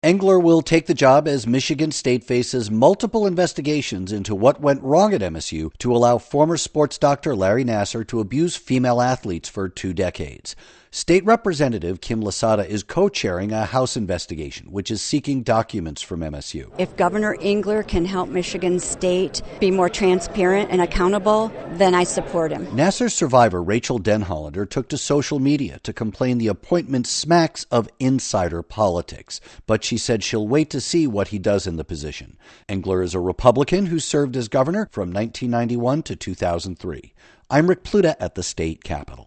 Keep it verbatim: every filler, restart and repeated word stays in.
Engler will take the job as Michigan State faces multiple investigations into what went wrong at M S U to allow former sports doctor Larry Nassar to abuse female athletes for two decades. State Representative Kim Lasada is co-chairing a House investigation, which is seeking documents from M S U. If Governor Engler can help Michigan State be more transparent and accountable, then I support him. Nassar's survivor, Rachel Denhollander, took to social media to complain the appointment smacks of insider politics, but she said she'll wait to see what he does in the position. Engler is a Republican who served as governor from nineteen ninety-one to two thousand three. I'm Rick Pluta at the state capitol.